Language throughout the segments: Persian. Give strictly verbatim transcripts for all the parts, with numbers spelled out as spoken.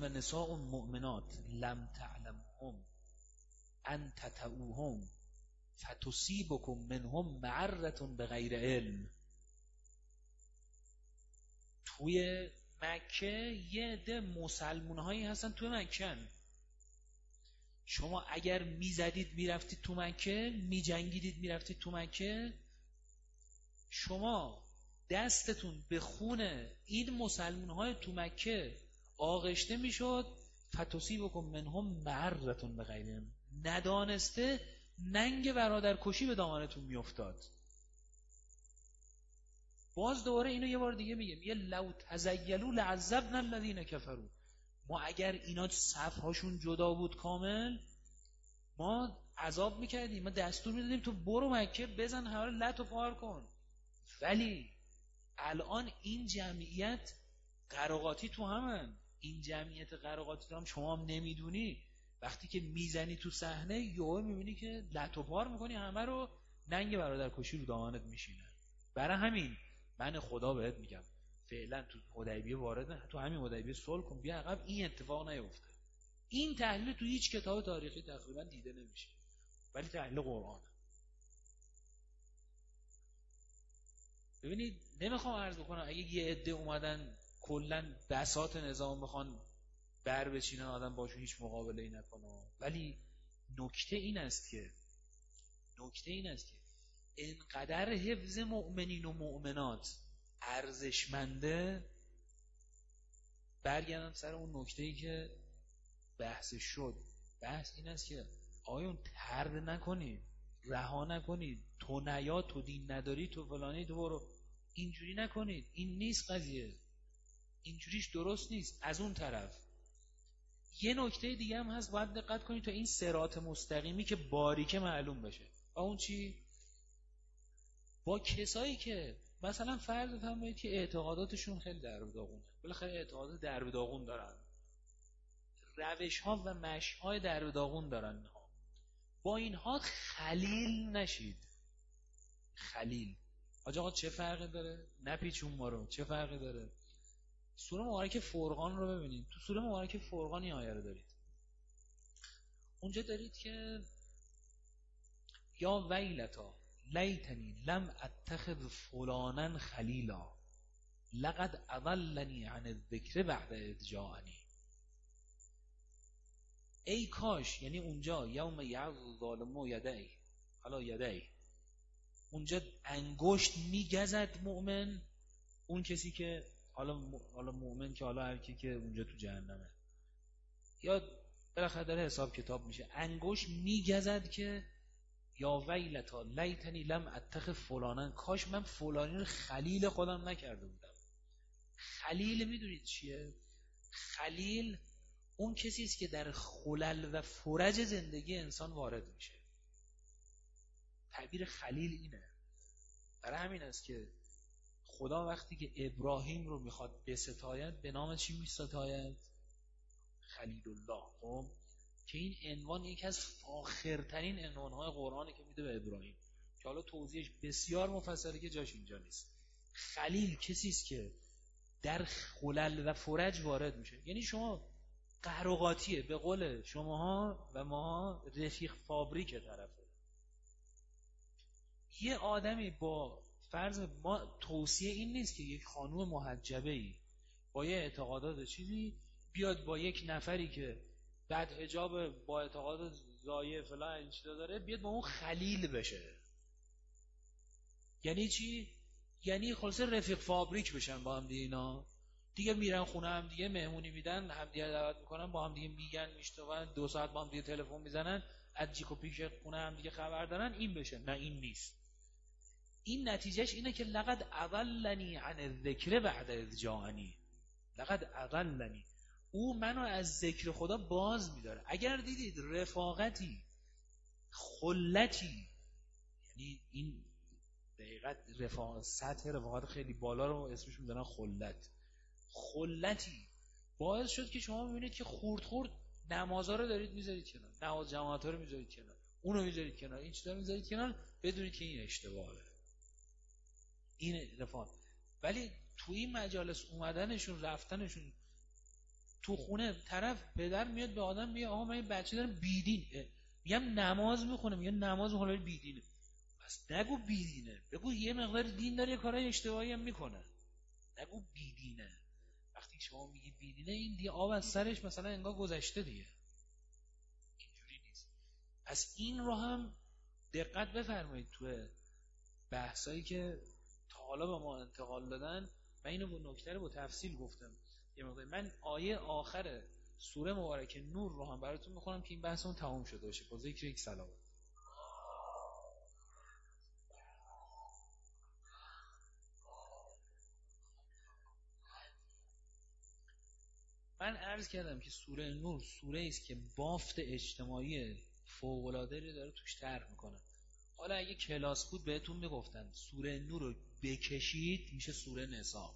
و نساء مؤمنات لم تعلمهم ان تطؤوهم فتصیبکم منهم معرة بغیر علم. توی مکه یه عده مسلمون هایی هستن توی مکه، شما اگر میزدید میرفتید تو مکه، میجنگیدید میرفتید تو مکه، شما دستتون به خون این مسلمون های تو مکه آغشته میشد، فتصیبکم منهم معرة بغیر علم، ندانسته ننگ برادر کشی به دامنتون میافتاد. باز دوباره اینو یه بار دیگه میگه، میگه لو تزیلوا لعذبنا الذین کفروا، ما اگر اینا صفهاشون جدا بود کامل، ما عذاب میکردیم، ما دستور میدادیم تو برو مکه بزن همه رو لط و پار کن. ولی الان این جمعیت قراقاتی تو همن، این جمعیت قراقاتی تو هم شما هم نمیدونی، وقتی که میزنی تو صحنه یهو میبینی که لط و پار میکنی همه رو، ننگ برادر کشی رو دامنت میشینه. برای همین من خدا بهت میگم فعلا تو حدیبیه وارد نه، تو همین حدیبیه صلح کن، بیا عقب، این اتفاق نیفته. این تحلیل تو هیچ کتاب تاریخی تقریبا دیده نمیشه، ولی تحلیل قرآن. ببینید نمیخوام عرض بکنم اگه یه عده اومدن کلا بساط نظام بخوان بر بچینن آدم باشون هیچ مقابله ای نکنه، ولی نکته این است که نکته این است که اینقدر حفظ مؤمنین و مؤمنات ارزشمنده. برگردم سر اون نکته‌ای که بحث شد، بحث این است که آیون طرد نکنید، رها نکنید، تو نیا، تو دین نداری، تو فلانی، تو برو، اینجوری نکنید، این نیست قضیه، اینجوریش درست نیست. از اون طرف یه نکته دیگه هم هست باید دقت کنید تا این صراط مستقیمی که باریکه معلوم بشه. و اون چی؟ با کسایی که مثلا فرض بفرمایید که اعتقاداتشون خیلی در و داغونه، بالاخره اعتقادات در و داغون دارن، روش ها و مشی های در و داغون دارن، با اینها خلیل نشید. خلیل حاج آقا چه فرقی داره؟ نپیچون ما رو، چه فرقی داره؟ سوره مبارکه فرقان رو ببینید. تو سوره مبارکه فرقان این آیه رو دارید، اونجا دارید که یا ویلتا لیتنی لم اتخذ فلانا خلیلا لقد اضلنی عن الذکر بعد اذ جاءنی. ای کاش، یعنی اونجا یوم یعض الظالم یدیه، حالا یدیه اونجا انگشت میگزد مؤمن، اون کسی که حالا حالا مؤمن که حالا هر کی که اونجا تو جهنمه یا بالاخره داره حساب کتاب میشه، انگشت میگزد که یا ویلتا لیتنی لم اتخذ فلانا، کاش من فلانی رو خلیل خودم نکرده بودم. خلیل میدونید چیه؟ خلیل اون کسی است که در خلل و فرج زندگی انسان وارد میشه. تعبیر خلیل اینه. برای همین است که خدا وقتی که ابراهیم رو میخواد بستاید به نام چی میستاید؟ خلیل الله. خب که این عنوان یکی از فاخرترین عنوانهای قرآنه که میده به ابراهیم، که حالا توضیحش بسیار مفصله که جاش اینجا نیست. خلیل کسی است که در خلل و فرج وارد میشه. یعنی شما قهرقاتیه به قول شماها و ما رفیق فابریک طرفه. یه آدمی با فرض ما توصیه این نیست که یک خانوم محجبه‌ای با یه اعتقادات چیزی بیاد با یک نفری که بعد حجاب با اعتقاد زایه فلان این چیزا داره بیاد با اون خلیل بشه. یعنی چی؟ یعنی خلاصه رفیق فابریک بشن با هم دیگه. اینا دیگه میرن خونه هم دیگه مهمونی میدن، هم دیگه دعوت میکنن، با هم دیگه میگن میشتون، دو ساعت با هم دیگه تلفن میزنن، از جیک و پیک خونه هم دیگه خبر دارن، این بشه. نه این نیست. این نتیجهش اینه که لقد اضلنی عن الذکر بعد اذ جاءنی. لقد اضلنی، او منو از ذکر خدا باز میداره. اگر دیدید رفاقتی، خلتی، یعنی این دقیقاً رفاقت، سطح رفاقت خیلی بالا رو اسمش میذارن خلت، خلتی باعث شد که شما ببینید که خورد خورد نمازها رو دارید میذارید کنار، نماز جماعت ها رو میذارید کنار، اونو میذارید کنار، این چیزا رو میذارید کنار، بدونید که این اشتباهه، این رفاقت. ولی توی این مجالس اومدنشون، رفتنشون تو خونه طرف پدر میاد به آدم میگه آقا من این بچه دارم بیدین، میگم نماز میخونه، میگه نماز میخونه بیدینه. پس نگو بیدینه، بگو یه مقدار دین داره، یه کارهای اشتباهی هم میکنه. نگو بیدینه. وقتی شما میگید بیدینه، این دیگه آب از سرش مثلا انگار گذشته دیگه. اینجوری نیست. پس این رو هم دقت بفرمایید توی بحثایی که تا حالا به ما انتقال دادن. من اینو با نکته رو با تفصیل گفتم یه موقع. من آیه آخر سوره مبارکه نور رو هم براتون میخونم که این بحثمون تمام شده باشه با ذکر یک صلوات. من عرض کردم که سوره نور سوره است که بافت اجتماعی فوق‌العاده داره توش طرح میکنه. حالا اگه کلاس بود بهتون میگفتن سوره نور رو بکشید میشه سوره نساء.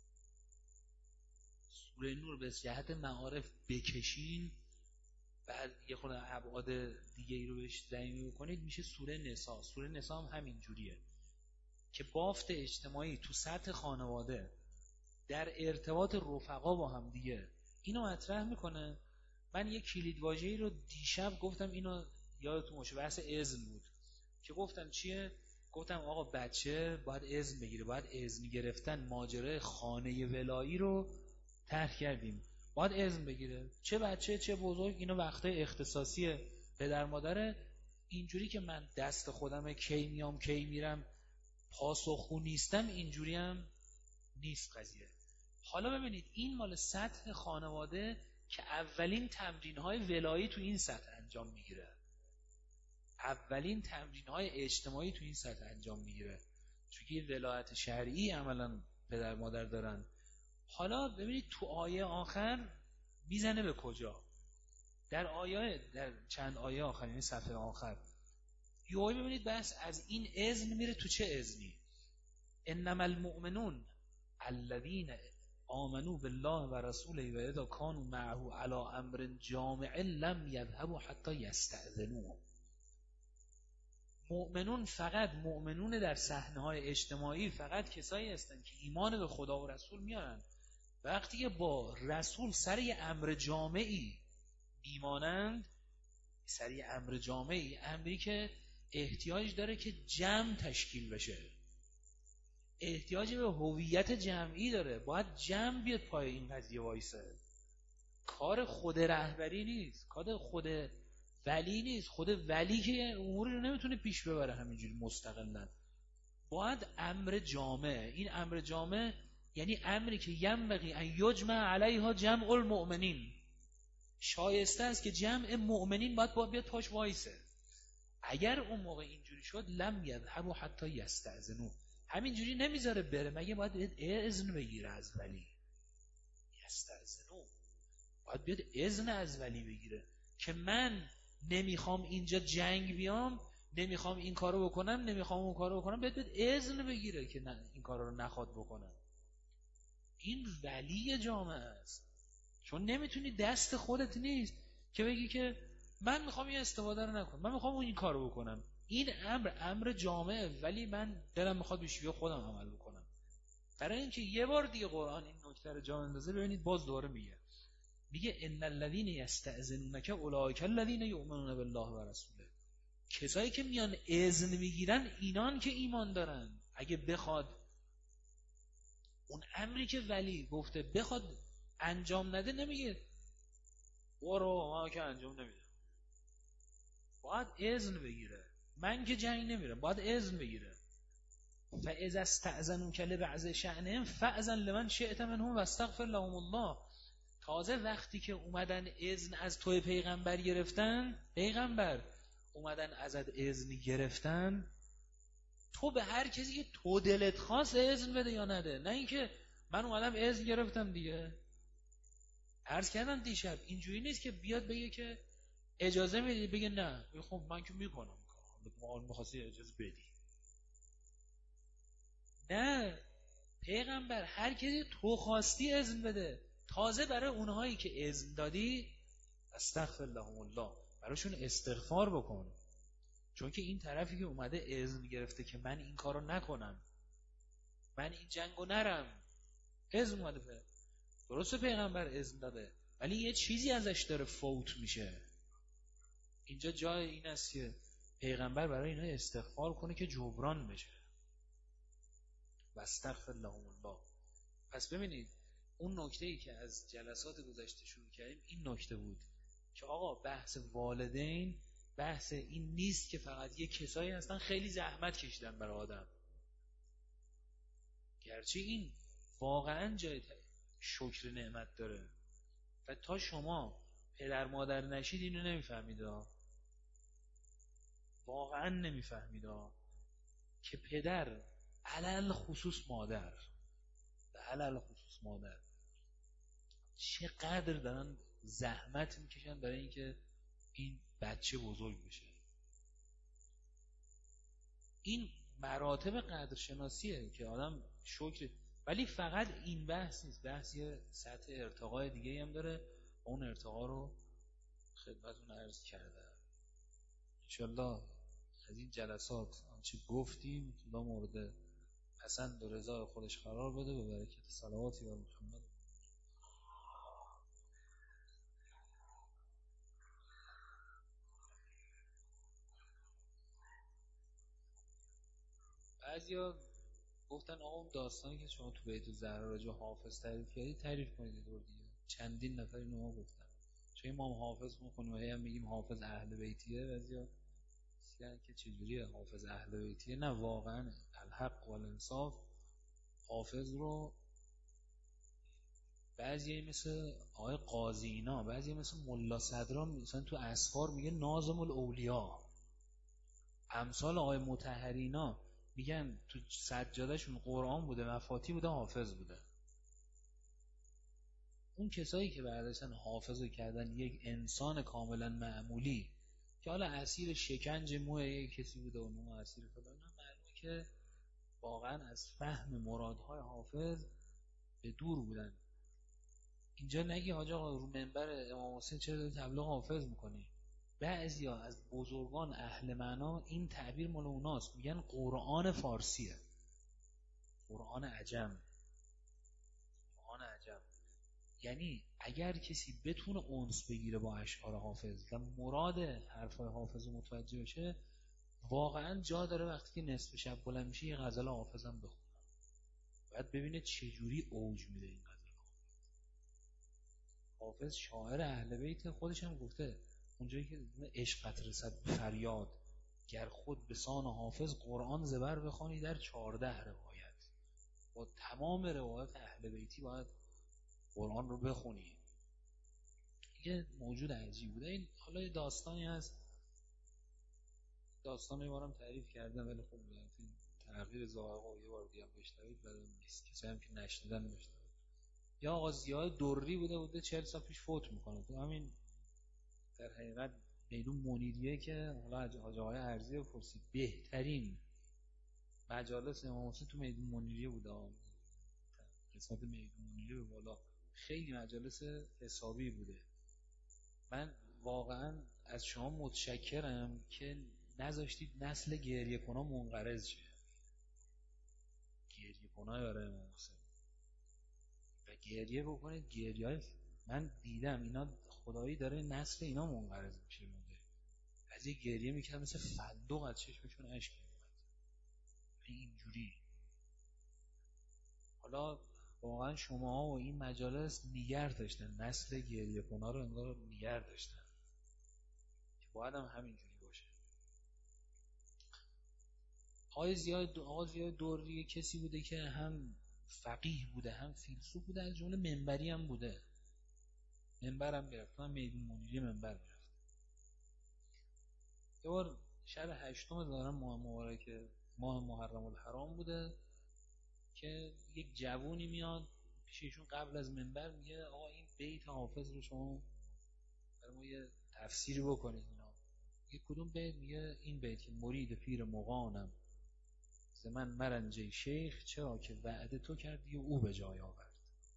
سوره نور به جهت معارف بکشین، بعد یه خورده ابعاد دیگه ای رو بهش تعیین کنید میشه سوره نساء. سوره نساء هم همین جوریه که بافت اجتماعی تو سطح خانواده در ارتباط رفقا با هم دیگه اینو مطرح میکنه. من یه کلیدواژه‌ای رو دیشب گفتم، اینو یادتون باشه، بحث اذن بود که گفتم چیه؟ گفتم آقا بچه باید اذن بگیره، باید اذن گرفتن ماجرای خانه ولایی رو طرح کردیم، باید اذن بگیره، چه بچه چه بزرگ. اینو وقته اختصاصی پدر مادره. اینجوری که من دست خودم کی میام کی میرم پاسخگو نیستم، اینجوری هم نیست قضیه. حالا ببینید این مال سطح خانواده که اولین تمرین‌های ولایی تو این سطح انجام میگیره، اولین تمرین‌های اجتماعی تو این سطح انجام میگیره، چون که ولایت شرعی عملاً پدر مادر دارن. حالا ببینید تو آیه آخر میزنه به کجا؟ در آیه در چند آیه آخر، یعنی صفحه آخر یهو ببینید بس از این اذن میره تو چه اذنی؟ انما المؤمنون الذين آمنوا بالله و رسوله و اذا كانوا معه على امر جامع لم يذهبوا حتى يستأذنوه. مؤمنون فقط مؤمنون در صحنه‌های اجتماعی فقط کسایی هستند که ایمان به خدا و رسول میارن. وقتی که با رسول سر یه امر جامعی میمانند، سر یه امر جامعی، امری که احتیاج داره که جمع تشکیل بشه، احتیاج به هویت جمعی داره، باید جمع بیاد پای این قضیه وایسه. کار خود رهبری نیست، کار خود ولی نیست. خود ولی که اموری رو نمیتونه پیش ببره همینجوری مستقلاً، باید امر جامع. این امر جامع یعنی امری که ینبغی ان یجمع علیها جمع المؤمنین، شایسته است که جمع مؤمنین باید باید بیاد پاش وایسه. اگر اون موقع اینجوری شد لم یذهبوا حتی یستأذنوا، همینجوری نمیذاره بره، مگه باید اذن بگیره از ولی. یستأذنوا، باید بیاد اذن از ولی بگیره که من نمیخوام اینجا جنگ بیام، نمیخوام این کارو بکنم، نمیخوام اون کارو بکنم، بیاد بیاد اذن بگیره که نه این کارو رو نخواد بکنم. این ولی جامعه است. چون نمیتونی، دست خودت نیست که بگی که من میخوام این استفاده رو نکنم، من میخوام این کارو بکنم. این امر امر جامعه، ولی من دلم میخواد به شیوه خودم عمل بکنم. برای اینکه یه بار دیگه قرآن این نکته رو جا اندازه، ببینید باز دوباره میگه میگه ان الذين یستأذنونک اولئک الذین یؤمنون بالله و رسوله. کسایی که میان اذن میگیرن اینان که ایمان دارن. اگه بخواد اون امری که ولی گفته بخواد انجام نده، نمیگه برو ما که انجام نمیدم، باید اذن بگیره. من که جنگ نمیرم، باید اذن بگیره. فاذا استأذنوک لبعض شأنهم فأذن لمن شئت منهم واستغفر لهم الله. تازه وقتی که اومدن اذن از توی پیغمبر گرفتن، پیغمبر اومدن ازت اذن گرفتن، تو به هر کسی که تو دلت خواست اذن بده یا نده. نه اینکه من اومدم اذن گرفتم دیگه. عرض کردم دیشب اینجوری نیست که بیاد بگه که اجازه میدی، بگه نه خب من که میکنم، ما می‌خواستی اجازه بدی. نه، پیغمبر هر کسی تو خواستی اذن بده. تازه برای اونهایی که اذن دادی استغفر لهم الله، براشون استغفار بکن. چون که این طرفی که اومده اذن گرفته که من این کارو نکنم، من این جنگو نرم، اذن اومده به درسته پیغمبر اذن داده، ولی یه چیزی ازش داره فوت میشه. اینجا جای این است که پیغمبر برای اینا استغفار کنه که جبران بشه. و استغفر لهم الله. پس ببینید اون نکته‌ای که از جلسات گذشته شروع کردیم این نکته بود که آقا بحث والدین بحث این نیست که فقط یه کسایی هستن خیلی زحمت کشیدن برای آدم، گرچه این واقعا جای شکر نعمت داره و تا شما پدر مادر نشید اینو نمیفهمید، واقعا نمیفهمید که پدر علل خصوص مادر و علل خصوص مادر چقدر دارن زحمت میکشن برای اینکه این بچه بزرگ بشه. این مراتب قدرشناسیه که آدم شکر، ولی فقط این بحث نیست، بحث یه سطح ارتقای دیگه هم داره. اون ارتقا رو خدمتتون عرض کردم. انشالله از این جلسات آنچه گفتیم خدا مورد پسند و رضای خودش قرار بده به برکت صلواتی بر محمد. بعضیا گفتن آقا اون داستانی که شما تو بیت الزهرا راجع به حافظ تعریف کردید تعریف کنید دور دیگه. چندین نفر اینو ما گفتن چون ما حافظ میخونیم و هی هم میگیم حافظ اهل بیتیه، بعضیا میگن که چجوریه حافظ اهل بیتیه. نه واقعا الحق و الانصاف حافظ رو بعضی مثل آقای قاضی اینا، بعضی مثل ملا صدرا مثلا تو اسفار میگه ناظم الاولیاء، امثال آقای مطهرینا میگن تو سجادهشون قرآن بوده مفاتی بوده حافظ بوده. اون کسایی که برداشتن حافظ کردن یک انسان کاملا معمولی که حالا اسیر شکنج موی یک کسی بوده و اون اسیر فلان، معلومه که واقعا از فهم مرادهای حافظ به دور بودن. اینجا نگی حاج آقا رو منبر امام حسین چرا داری تبلیغ حافظ میکنی؟ بعضیا از بزرگان اهل معنا این تعبیر مال اوناست، میگن قرآن فارسیه، قرآن عجم، قرآن عجم. یعنی اگر کسی بتونه انس بگیره با اشعار حافظ و مراد حرفای حافظ متوجه بشه، واقعا جا داره وقتی که نصف شب بلند میشه یه غزل حافظ هم بخونه. باید ببینه چجوری اوج میده این غزل. حافظ شاعر اهل بیت، خودش هم گفته اونجایی که عشقت رسد فریاد گر خود به سان حافظ قرآن زبر بخوانی در چارده روایت. با تمام روایت اهل بیتی باید قرآن رو بخونی. یه موجود عجیب بوده. این حالا یه داستانی هست، داستان یه بارم تعریف کردم ولی خب تغییر ذائقه یه بار دیگه بشنوید بدون نیست، کسی هم که نشنیدن بشنوید. یا آقا ضیاء دری بوده بوده چهل سال پیش فوت میکنه تو همین در حقیقت میدون منیریه که حالا حاج آقای ارزی بپرسید بهترین مجالس امام حسین تو میدون منیریه بوده، قسمت میدون منیریه به بالا خیلی مجالس حسابی بوده. من واقعا از شما متشکرم که نذاشتید نسل گریه کنان منقرض شه. گریه کنان برای امام حسین و گریه بکنید. گریه های من دیدم اینا خدایی داره نسل اینا منقرض میشه. از یه گریه میکرد مثل فندق از چشمشون اشک میومد اینجوری. حالا واقعا شما و این مجالس نیگر داشتن، نسل گریه کنان رو انگار نیگر داشتن که باید هم همینجوری باشه. آقای ضیاء آقای ضیاء دوری کسی بوده که هم فقیه بوده هم فیلسوف بوده، از جمله منبری هم بوده، منبر هم میرفت، من میدون منیری منبر میرفت. یه بار شب هشتم دارم ماه مبارک ماه محرم الحرام بوده که یک جوونی میاد پیششون قبل از منبر میگه آقا این بیت حافظ رو شما برای ما یه تفسیری بکنید. اینا یک کدوم بیت؟ میگه این بیت که مرید پیر مغانم ز من مرنجه شیخ چرا که وعده تو کردی و او به جای آورد.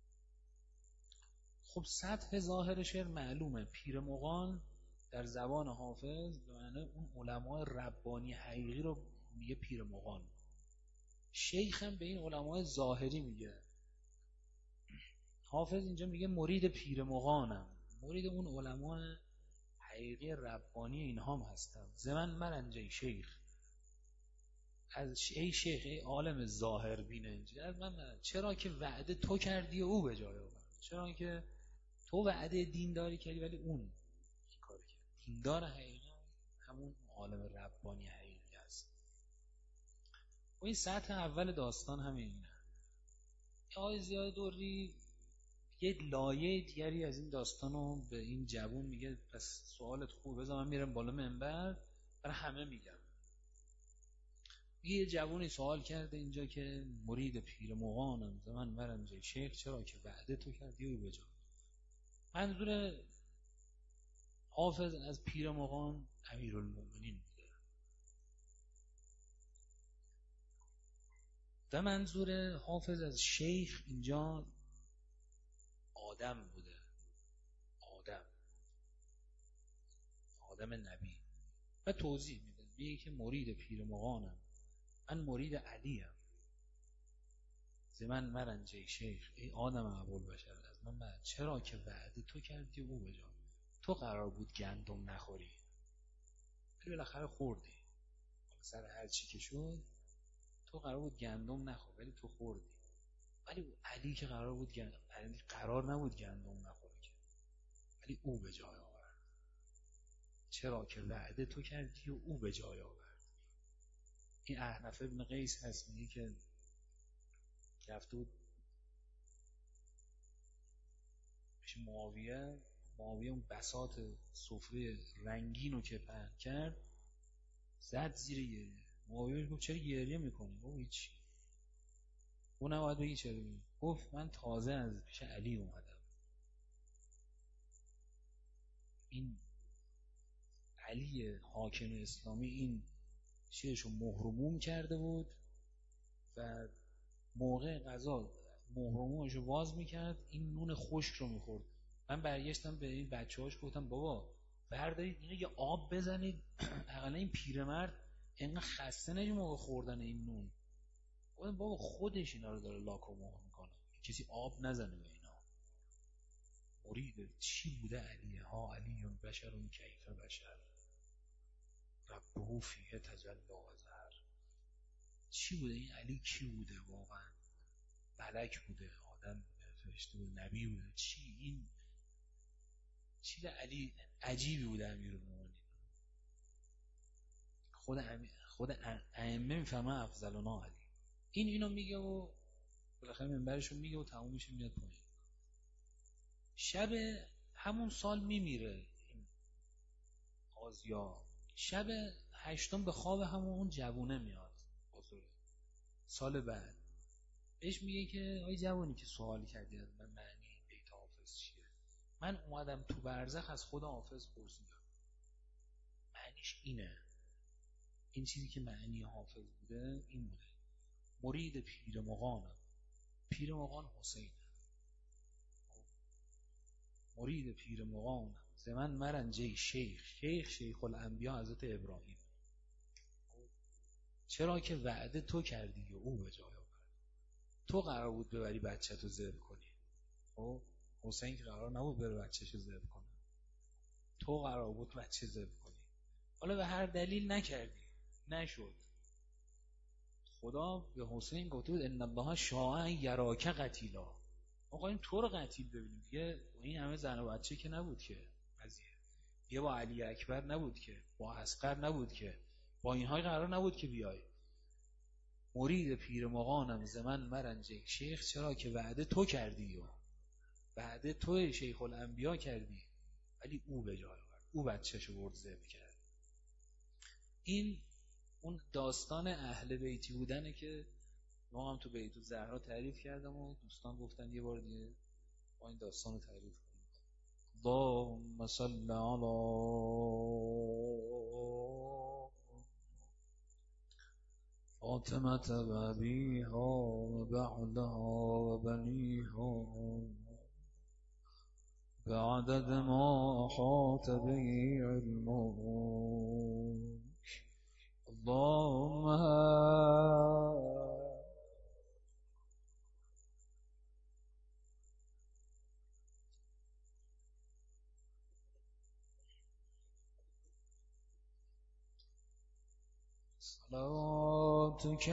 خب سطح ظاهر شعر معلومه، پیر مغان در زبان حافظ به معنی اون علمای ربانی حقیقی رو میگه پیر مغان. شیخ هم به این علمای ظاهری میگه. حافظ اینجا میگه مرید پیر مغانم. مرید اون علما حقیقی ربانی اینها هم هستم. زمن مرنجه شیخ، از ای شیخ ای عالم ظاهر بین اینجا از من، چرا که وعده تو کردی و او به جای آورد، چرا که تو وعده دینداری کردی ولی اون این کار کرد. دیندار حقیقی همون عالم ربانی حقیقی است. و این سطح اول داستان همینه. آقای زیاد دوری یه لایه دیگری از این داستانو به این جوون میگه پس سوالت خوبه، بذار من میرم بالا منبر برای همه میگم. یه جوونی سوال کرده اینجا که مرید پیر مغانم زمان مرنجه شیخ، چرا که وعده تو کردی و بجا. منظور حافظ از پیر مغان امیرالمومنین بوده و منظور حافظ از شیخ اینجا آدم بوده، آدم آدم نبی. و توضیح میده میگه که مرید پیر مغانم، من مرید علیم، زمن مرنجه شیخ ای آدم ابوالبشر از من بعد، چرا که وعده تو کردی او بجا. تو قرار بود گندم نخوری ولی بالاخره خوردی، سر هر چی که شد تو قرار بود گندم نخوری ولی تو خوردی. ولی علی که قرار بود گندم، علی قرار نبود گندم نخوره که، ولی او به جای آورد، چرا که وعده تو کردی و او به جای آورد. این احنف ابن قیس هست، میگه که رفته بود پیش معاویه، معاویه اون بساط سفره رنگینو که پهن کرد زد زیر گریه. معاویه گفت چرا گریه میکنی؟ گفت هیچی. اون نباید بگی چرا بگی. گفت من تازه از پیش علی اومدم، این علی حاکم اسلامی این شیرشو مهرموم کرده بود و موقع غذا مهرمومشو باز میکرد این نون خشک رو میخورد. من برگشتم به این بچه هاش گفتم بابا بردارید اینو یه آب بزنید اقلا این پیرمرد اینقدر خسته نشه موقع خوردن این نون. گفتم بابا خودش اینا رو داره لاک و مهر میکنه، کسی آب نزنه به اینا. مرید چی بوده علیه ها، علیون بشرون کیف بشر ربه فیه تجلی و ظهر. چی بوده این علی؟ کی بوده واقعا؟ ملک بوده، آدم بوده، فرشته بوده، نبی بوده؟ چی این چیز علی عجیبی بوده. امیرالمومنین خود امی... خود ائمه میفهمه افضلنا علی. این اینو میگه و بالاخره منبرشو میگه و تمومش میاد پایین. شب همون سال میمیره این قاضیا، شب هشتم به خواب همون اون جوونه میاد بزرگ. سال بعد بهش میگه که آی جوانی که سوالی کردی از من معنی این بیت حافظ چیه، من اومدم تو برزخ از خود حافظ پرسیدم معنیش اینه. این چیزی که معنی حافظ بوده این بوده: مرید پیر مغانم، پیر مغان حسین، مرید پیر مغانم زمن مرنجه شیخ، شیخ شیخ الانبیا حضرت ابراهیم، چرا که وعده تو کردی و او به جای آورد. تو قرار بود ببری بچه تو ذبح کنی، خب حسین که قرار نبود بره بچه شو ذبح کنه، تو قرار بود بچه ذبح کنی. حالا به هر دلیل نکردی، نشد. خدا به حسین گفت بود ان الله شاء یراک قتیلا، آقا این تو رو قتیل ببینیم دیگه. این همه زن و بچه که نبود که قضیه، یه با علی اکبر نبود که، با اصغر نبود که، با اینهای قرار نبود که بیای. مرید پیر مغانم زمن مرنجه شیخ، چرا که وعده تو کردی و وعده تو شیخ الانبیا کردی ولی او به جای آورد، او بچه‌شو برد ذبح کرد. این اون داستان اهل بیتی بودنه که ما هم تو بیت الزهرا تعریف کردم و دوستان گفتن یه بار دیگه ما این داستان رو تعریف کنیم. اللهم صل علی فاطمة و ابیها و بعلها و بنیها بعدد ما احاط به علمك. اللهم صلاتك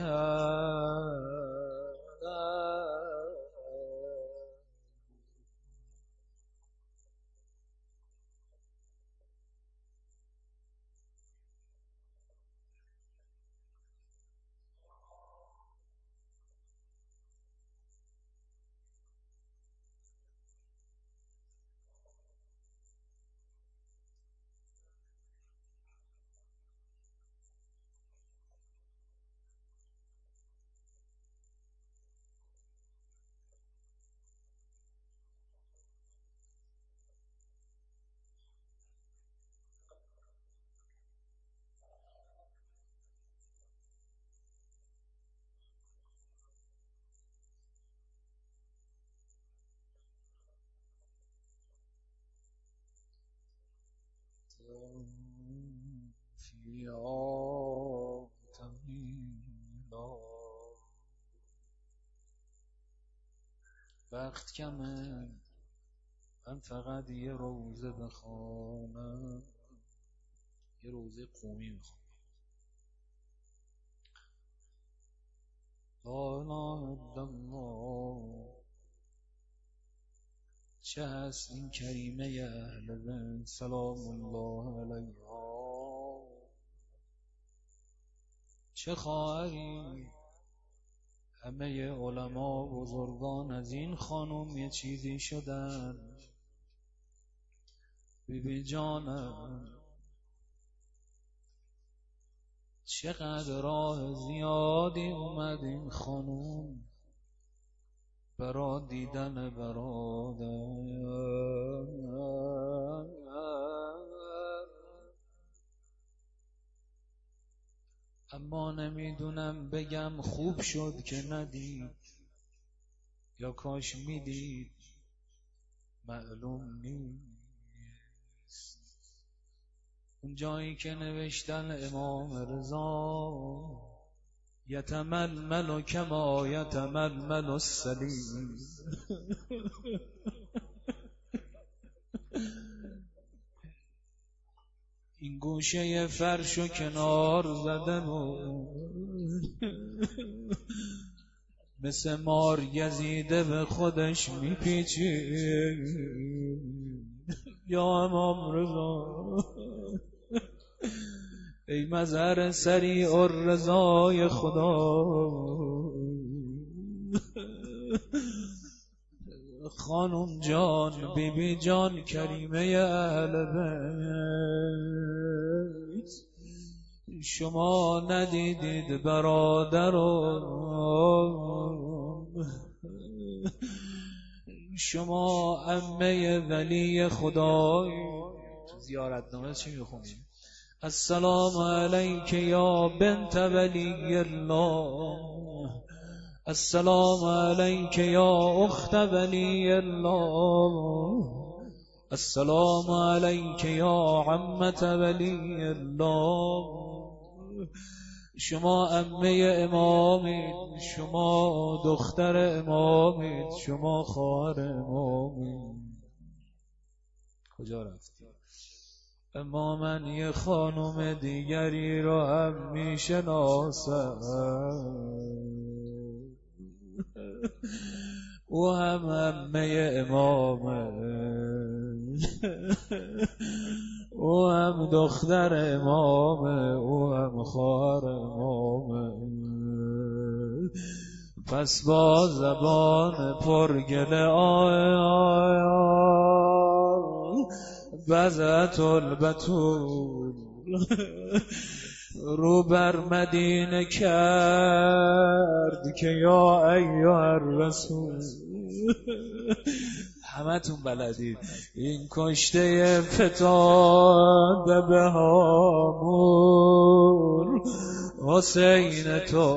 في آتمینا وقت کمه من فقط یه روزه بخوانم، یه روزه قومی میخوام. لا اله الا الله. چه هست این کریمه اهل بیت سلام الله علیها، چه خواهری. همه علما بزرگان از این خانم یه چیزی شدن. بی بی جانم چقدر راه زیادی اومد این خانم برا دیدن برادر، اما نمیدونم بگم خوب شد که ندید یا کاش میدید، معلوم نیست. اون جایی که نوشتن امام رضا یتململ کما یتململ السلیم، این گوشه فرشو کنار زده بود مثل مار گزیده به خودش میپیچید. یا امام رضا ای مظهر سریع الرضای خدا، خانم جان بی بی جان کریمه اهل بیت، شما ندیدید برادرم، شما عمه ولی خدای. تو زیارتنامه چی میخونیم؟ السلام علیک یا بنت ولی الله، السلام علیک یا اخت ولی الله، السلام علیک یا عمت ولی الله. شما عمه امامید، شما دختر امامید، شما خواهر امامید. کجا رفتی؟ اما من یه خانم دیگری رو هم میشناسم، او هم عمه امامه، او هم دختر امامه، او هم خواهر امامه. پس با زبان پرگله آی آی آی بزعت البتول رو بر مدینه کرد که یا ایها الرسول. همه تون بلدید این کشته فتاده به هامون حسین تو،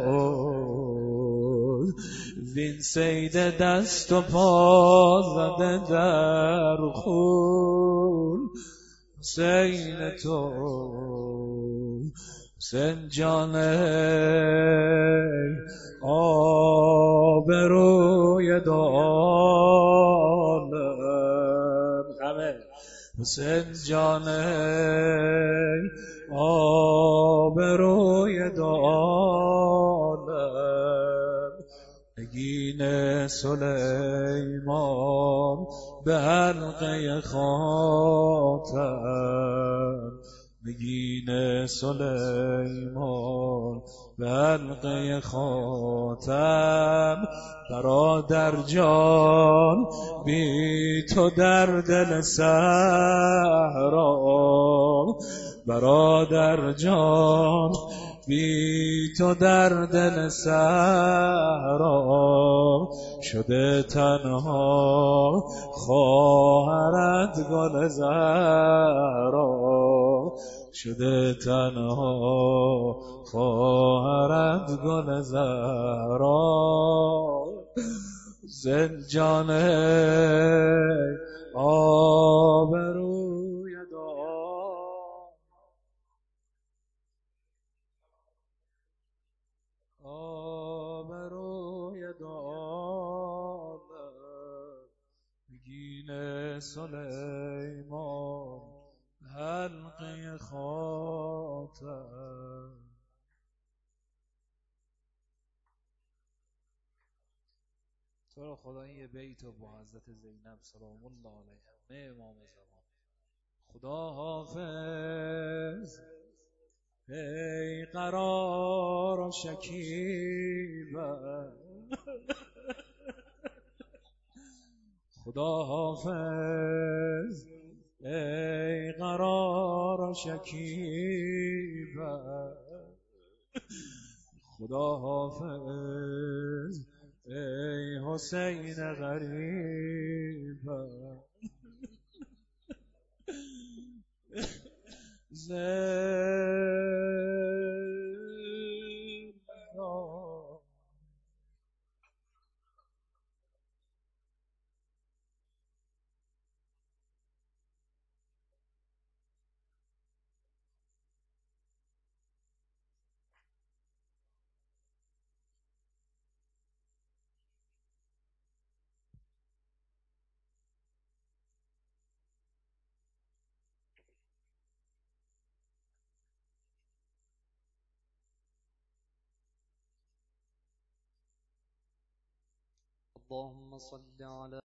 وین سید دست و پا زده در خون حسین تو، حسین جان آبروی دو عالم. همه حسین جان ای آبروی دو عالم، نگین سلیمان به حلقه خاتم، نگین سلیمان به حلقه خاتم. برادر جان بی تو در دل صحرا، برادر جان بی تو در دل صحرا، شده تنها خواهرت گل زهرا، شده تنها خواهرت گل زهرا. زنجان آبروی دار، آبروی دار، نگین سلیمان حلقه خاتم. تو رو خدا این یه بیت با حضرت زینب سلام الله علیها نه امام زمان. خدا حافظ ای قرار و شکیبم، خدا حافظ ای قرار و شکیبم، خدا حافظ ای حسین غریبم. زنده اللهم صل على